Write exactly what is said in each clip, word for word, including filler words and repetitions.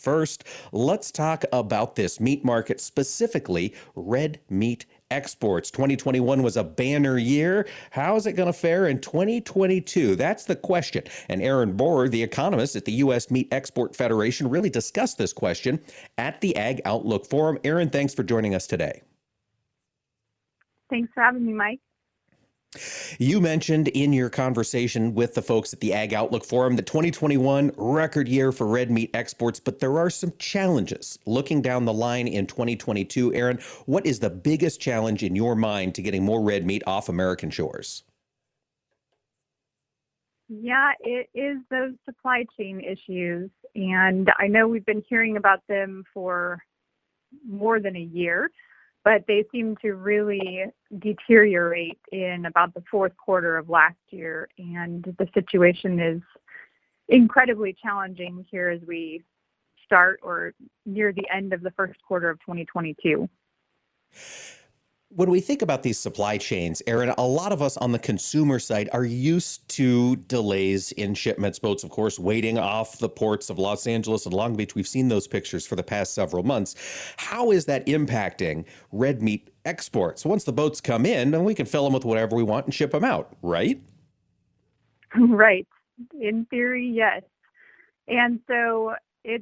first. Let's talk about this meat market, specifically red meat exports. twenty twenty-one was a banner year. How's it going to fare in twenty twenty-two? That's the question. And Erin Borror, the economist at the U S Meat Export Federation, really discussed this question at the Ag Outlook Forum. Erin, thanks for joining us today. Thanks for having me, Mike. You mentioned in your conversation with the folks at the Ag Outlook Forum that twenty twenty-one, record year for red meat exports, but there are some challenges looking down the line in twenty twenty-two. Erin, what is the biggest challenge in your mind to getting more red meat off American shores? Yeah, it is those supply chain issues. And I know we've been hearing about them for more than a year, but they seem to really deteriorate in about the fourth quarter of last year. And the situation is incredibly challenging here as we start or near the end of the first quarter of twenty twenty-two. When we think about these supply chains, Erin, a lot of us on the consumer side are used to delays in shipments, boats, of course, waiting off the ports of Los Angeles and Long Beach. We've seen those pictures for the past several months. How is that impacting red meat exports? Once the boats come in, then we can fill them with whatever we want and ship them out, right? Right. In theory, yes. And so it's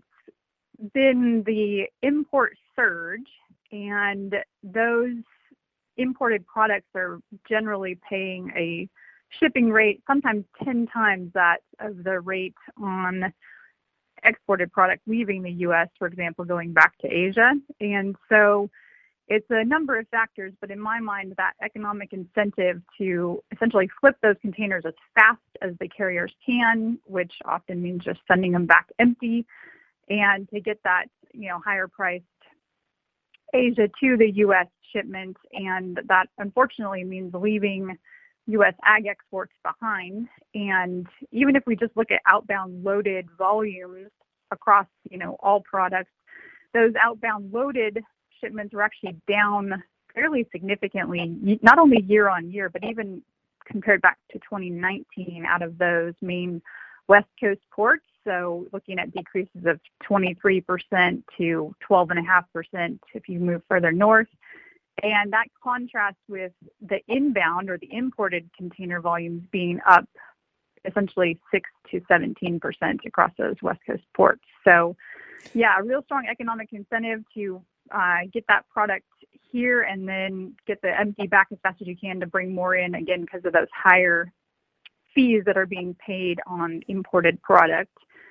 been the import surge, and those imported products are generally paying a shipping rate, sometimes ten times that of the rate on exported products leaving the U S, for example, going back to Asia. And so it's a number of factors, but in my mind, that economic incentive to essentially flip those containers as fast as the carriers can, which often means just sending them back empty, and to get that, you know, higher priced Asia to the U S shipment, and that unfortunately means leaving U S ag exports behind. And even if we just look at outbound loaded volumes across, you know, all products, those outbound loaded shipments were actually down fairly significantly, not only year on year, but even compared back to twenty nineteen out of those main West Coast ports. So looking at decreases of twenty-three percent to twelve point five percent if you move further north. And that contrasts with the inbound or the imported container volumes being up essentially six to seventeen percent across those West Coast ports. So yeah, a real strong economic incentive to uh, get that product here and then get the empty back as fast as you can to bring more in, again, because of those higher fees that are being paid on imported products.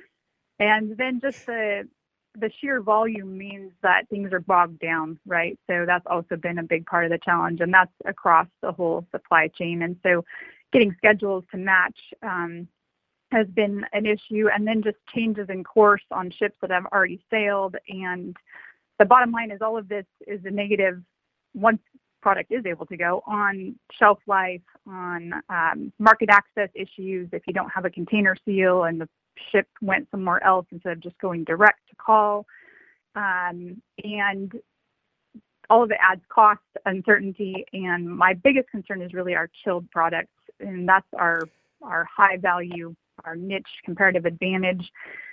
And then just the the sheer volume means that things are bogged down, right? So that's also been a big part of the challenge, and that's across the whole supply chain. And so getting schedules to match um, has been an issue, and then just changes in course on ships that have already sailed. And the bottom line is all of this is a negative once product is able to go on shelf life, on um, market access issues. If you don't have a container seal and the ship went somewhere else instead of just going direct to call, um, and all of it adds cost, uncertainty, and my biggest concern is really our chilled products, and that's our our high value, our niche comparative advantage.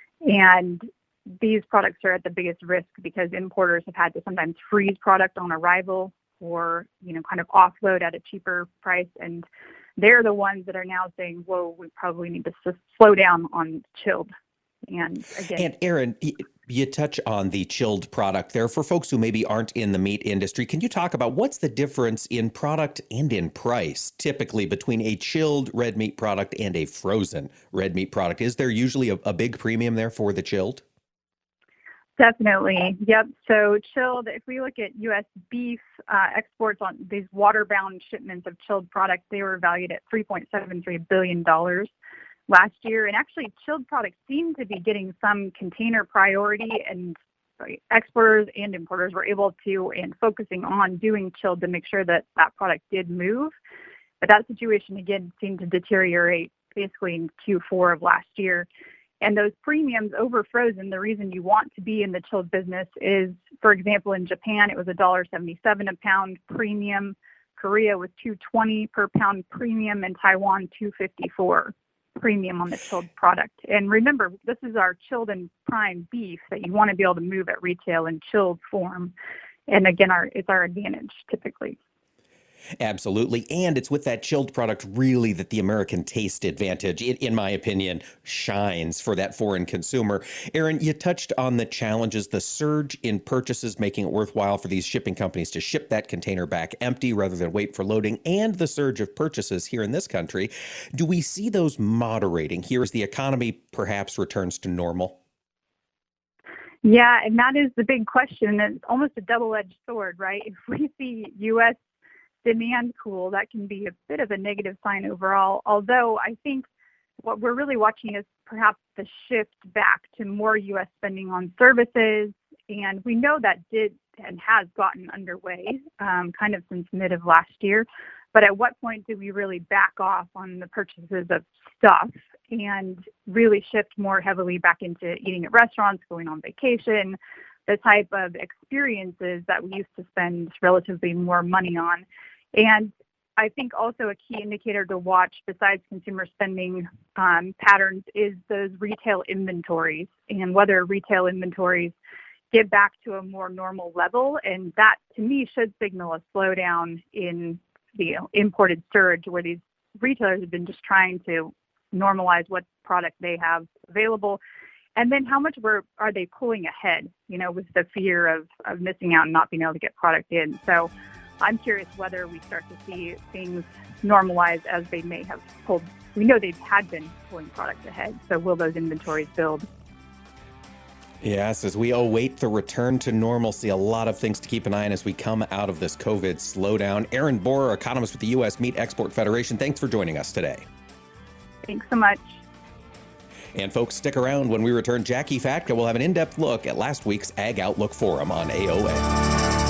And these products are at the biggest risk because importers have had to sometimes freeze product on arrival or, you know, kind of offload at a cheaper price. And they're the ones that are now saying, whoa, we probably need to s- slow down on chilled. And again, And Erin, you touch on the chilled product there. For folks who maybe aren't in the meat industry, can you talk about what's the difference in product and in price typically between a chilled red meat product and a frozen red meat product? Is there usually a, a big premium there for the chilled? Definitely. Yep. So chilled, if we look at U S beef uh, exports on these water-bound shipments of chilled products, they were valued at three point seven three billion dollars last year. And actually, chilled products seem to be getting some container priority, and exporters and importers were able to, and focusing on doing chilled to make sure that that product did move. But that situation, again, seemed to deteriorate basically in Q four of last year. And those premiums over frozen, the reason you want to be in the chilled business is, for example, in Japan, it was one dollar seventy-seven a pound premium. Korea was two dollars twenty per pound premium, and Taiwan two dollars fifty-four. premium on the chilled product. And remember, this is our chilled and prime beef that you want to be able to move at retail in chilled form. And again, our it's our advantage typically. Absolutely. And it's with that chilled product really that the American taste advantage, in, in my opinion, shines for that foreign consumer. Erin, you touched on the challenges, the surge in purchases, making it worthwhile for these shipping companies to ship that container back empty rather than wait for loading, and the surge of purchases here in this country. Do we see those moderating here as the economy perhaps returns to normal? Yeah, and that is the big question. It's almost a double-edged sword, right? If we see U S demand cool, that can be a bit of a negative sign overall. Although I think what we're really watching is perhaps the shift back to more U S spending on services. And we know that did and has gotten underway um, kind of since mid of last year. But at what point do we really back off on the purchases of stuff and really shift more heavily back into eating at restaurants, going on vacation, the type of experiences that we used to spend relatively more money on? And I think also a key indicator to watch besides consumer spending um, patterns is those retail inventories and whether retail inventories get back to a more normal level. And that, to me, should signal a slowdown in the you know, imported surge where these retailers have been just trying to normalize what product they have available. And then how much were, are they pulling ahead, you know, with the fear of, of missing out and not being able to get product in. So I'm curious whether we start to see things normalize as they may have pulled. We know they had been pulling product ahead. So will those inventories build? Yes, as we await the return to normalcy, a lot of things to keep an eye on as we come out of this COVID slowdown. Erin Borer, economist with the U S Meat Export Federation, thanks for joining us today. Thanks so much. And folks, stick around. When we return, Jackie Fatka will have an in-depth look at last week's Ag Outlook Forum on A O A.